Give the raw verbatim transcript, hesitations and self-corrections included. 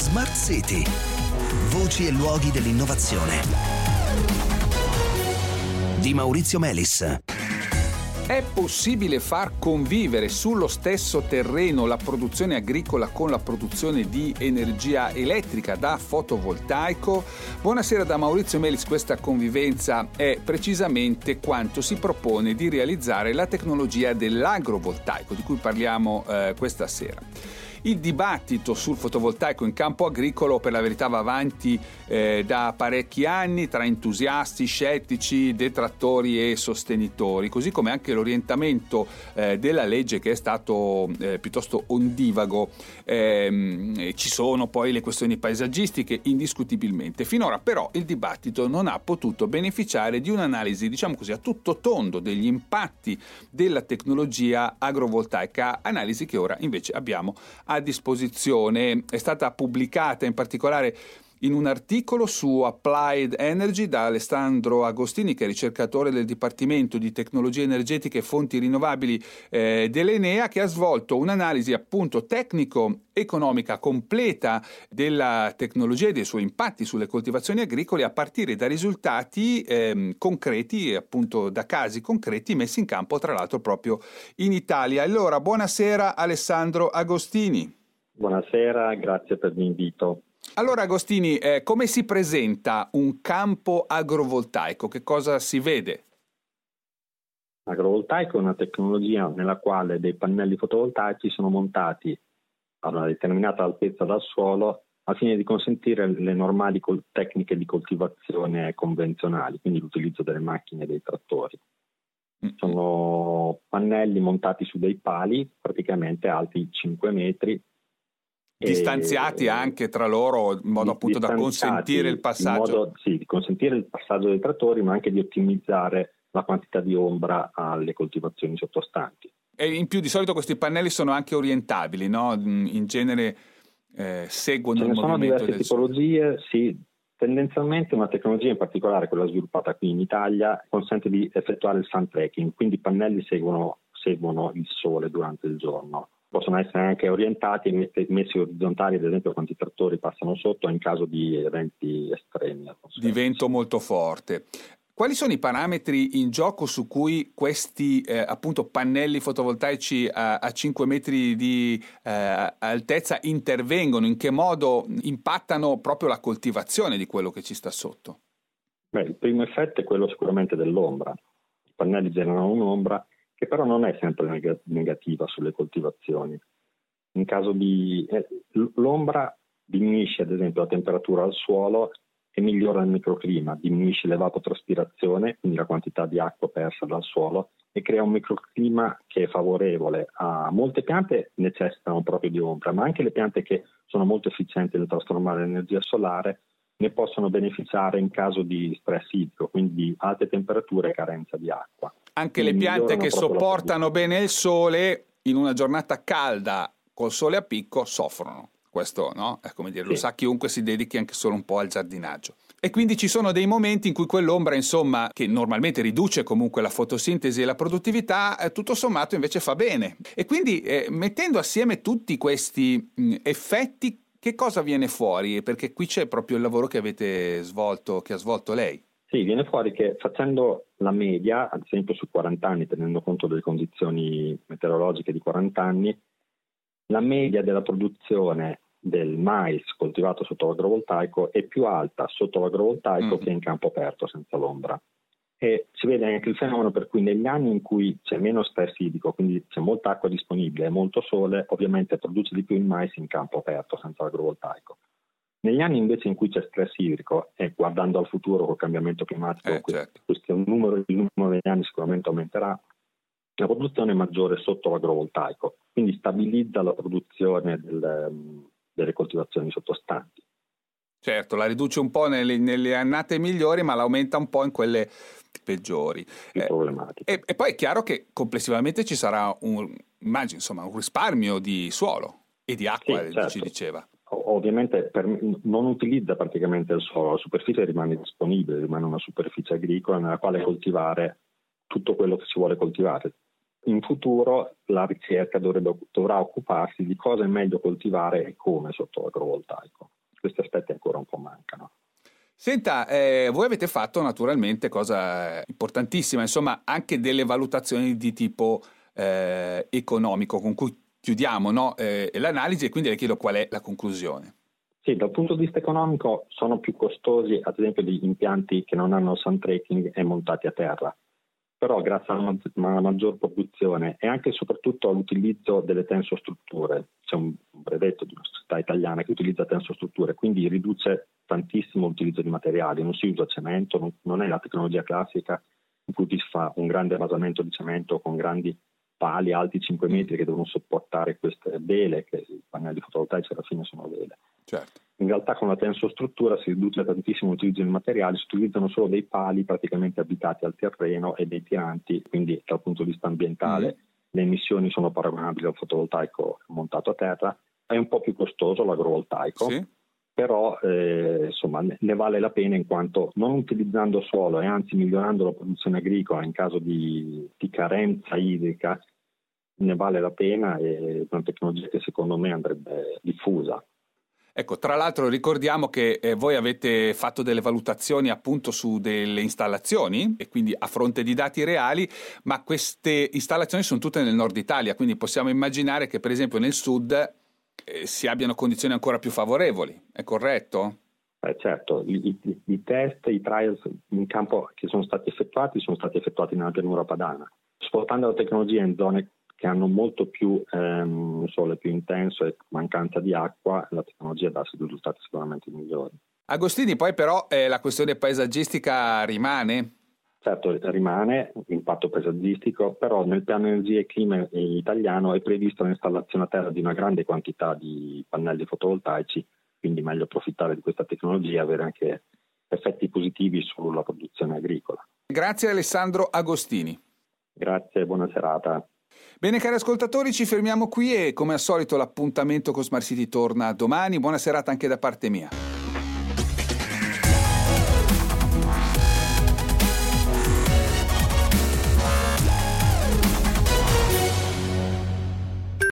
Smart City. Voci e luoghi dell'innovazione. Di Maurizio Melis. È possibile far convivere sullo stesso terreno la produzione agricola con la produzione di energia elettrica da fotovoltaico? Buonasera da Maurizio Melis. Questa convivenza è precisamente quanto si propone di realizzare la tecnologia dell'agrovoltaico, di cui parliamo eh, questa sera. Il dibattito sul fotovoltaico in campo agricolo per la verità va avanti eh, da parecchi anni tra entusiasti, scettici, detrattori e sostenitori, così come anche l'orientamento eh, della legge, che è stato eh, piuttosto ondivago. Eh, ci sono poi le questioni paesaggistiche indiscutibilmente. Finora però il dibattito non ha potuto beneficiare di un'analisi, diciamo così, a tutto tondo degli impatti della tecnologia agrovoltaica, analisi che ora invece abbiamo a disposizione. È stata pubblicata in particolare in un articolo su Applied Energy da Alessandro Agostini, che è ricercatore del Dipartimento di Tecnologie Energetiche e Fonti Rinnovabili eh, dell'Enea, che ha svolto un'analisi appunto tecnico-economica completa della tecnologia e dei suoi impatti sulle coltivazioni agricole, a partire da risultati eh, concreti, appunto da casi concreti messi in campo tra l'altro proprio in Italia. Allora, buonasera Alessandro Agostini. Buonasera, grazie per l'invito. Allora Agostini, eh, come si presenta un campo agrovoltaico? Che cosa si vede? L'agrovoltaico è una tecnologia nella quale dei pannelli fotovoltaici sono montati a una determinata altezza dal suolo al fine di consentire le normali col- tecniche di coltivazione convenzionali, quindi l'utilizzo delle macchine e dei trattori. Mm. Sono pannelli montati su dei pali praticamente alti cinque metri, distanziati e anche tra loro in modo appunto da consentire il passaggio. In modo, sì, di consentire il passaggio dei trattori, ma anche di ottimizzare la quantità di ombra alle coltivazioni sottostanti. E in più di solito questi pannelli sono anche orientabili, no? In genere eh, seguono il movimento del sole. Ce ne sono diverse tipologie, sì. Tendenzialmente una tecnologia in particolare, quella sviluppata qui in Italia, consente di effettuare il sun tracking, quindi i pannelli seguono, seguono il sole durante il giorno. Possono essere anche orientati e messi orizzontali, ad esempio quando i trattori passano sotto in caso di eventi estremi. Di vento molto forte. Quali sono i parametri in gioco su cui questi eh, appunto pannelli fotovoltaici a, a cinque metri di eh, altezza intervengono? In che modo impattano proprio la coltivazione di quello che ci sta sotto? Beh, il primo effetto è quello sicuramente dell'ombra. I pannelli generano un'ombra che però non è sempre negativa sulle coltivazioni. In caso di eh, l'ombra diminuisce ad esempio la temperatura al suolo e migliora il microclima, diminuisce l'evapotraspirazione, quindi la quantità di acqua persa dal suolo, e crea un microclima che è favorevole a molte piante, necessitano proprio di ombra, ma anche le piante che sono molto efficienti nel trasformare l'energia solare ne possono beneficiare in caso di stress idrico, quindi di alte temperature e carenza di acqua. Anche le piante che sopportano bene il sole in una giornata calda col sole a picco soffrono. Questo, no? È come dire, sì. Lo sa chiunque si dedichi anche solo un po' al giardinaggio. E quindi ci sono dei momenti in cui quell'ombra, insomma, che normalmente riduce comunque la fotosintesi e la produttività, eh, tutto sommato invece fa bene. E quindi eh, mettendo assieme tutti questi mh, effetti, che cosa viene fuori? Perché qui c'è proprio il lavoro che avete svolto, che ha svolto lei. Sì, viene fuori che facendo la media, ad esempio su quaranta anni, tenendo conto delle condizioni meteorologiche di quaranta anni, la media della produzione del mais coltivato sotto l'agrovoltaico è più alta sotto l'agrovoltaico mm. che in campo aperto senza l'ombra. E si vede anche il fenomeno per cui negli anni in cui c'è meno stress idrico, quindi c'è molta acqua disponibile e molto sole, ovviamente produce di più il mais in campo aperto senza l'agrovoltaico. Negli anni invece in cui c'è stress idrico, e guardando al futuro col cambiamento climatico, eh, certo. questo numero, il numero degli anni sicuramente aumenterà, la produzione è maggiore sotto l'agrovoltaico, quindi stabilizza la produzione del, delle coltivazioni sottostanti. Certo, la riduce un po' nelle, nelle annate migliori, ma l'aumenta un po' in quelle peggiori. Più problematiche. E, e poi è chiaro che complessivamente ci sarà un, immagino, insomma, un risparmio di suolo e di acqua, sì, certo. ci diceva. Ovviamente per, non utilizza praticamente il suolo, la superficie rimane disponibile, rimane una superficie agricola nella quale coltivare tutto quello che si vuole coltivare. In futuro la ricerca dovrebbe, dovrà occuparsi di cosa è meglio coltivare e come sotto l'agrovoltaico. questi aspetti ancora un po' mancano. Senta, eh, voi avete fatto naturalmente cosa importantissima, insomma, anche delle valutazioni di tipo eh, economico con cui chiudiamo, no? eh, l'analisi, e quindi le chiedo qual è la conclusione. Sì, dal punto di vista economico sono più costosi, ad esempio, gli impianti che non hanno sun tracking e montati a terra. Però grazie a una, una maggior produzione e anche e soprattutto all'utilizzo delle tensostrutture, c'è un brevetto di una società italiana che utilizza tensostrutture, quindi riduce tantissimo l'utilizzo di materiali, non si usa cemento, non, non è la tecnologia classica in cui si fa un grande basamento di cemento con grandi pali alti cinque metri che devono sopportare queste vele, che i pannelli fotovoltaici alla fine sono vele. Certo. In realtà con la tensostruttura si riduce tantissimo l'utilizzo di materiali, si utilizzano solo dei pali praticamente abitati al terreno e dei tiranti, quindi dal punto di vista ambientale mm. le emissioni sono paragonabili al fotovoltaico montato a terra. È un po' più costoso l'agrovoltaico, sì. però eh, insomma ne vale la pena in quanto non utilizzando suolo e anzi migliorando la produzione agricola in caso di, di carenza idrica ne vale la pena, e è una tecnologia che secondo me andrebbe diffusa. Ecco, tra l'altro ricordiamo che eh, voi avete fatto delle valutazioni appunto su delle installazioni e quindi a fronte di dati reali, ma queste installazioni sono tutte nel nord Italia, quindi possiamo immaginare che per esempio nel sud eh, si abbiano condizioni ancora più favorevoli, è corretto? Eh certo, i, i, i test, i trials in campo che sono stati effettuati sono stati effettuati nella pianura padana, sfruttando la tecnologia in zone che hanno molto più ehm, sole più intenso e mancanza di acqua, la tecnologia dà risultati sicuramente migliori. Agostini, poi però eh, la questione paesaggistica rimane? Certo, rimane impatto paesaggistico, però nel piano energia e clima italiano è prevista l'installazione a terra di una grande quantità di pannelli fotovoltaici, quindi meglio approfittare di questa tecnologia e avere anche effetti positivi sulla produzione agricola. Grazie Alessandro Agostini. Grazie, buona serata. Bene cari ascoltatori, ci fermiamo qui e come al solito l'appuntamento con Smart City torna domani. Buona serata anche da parte mia.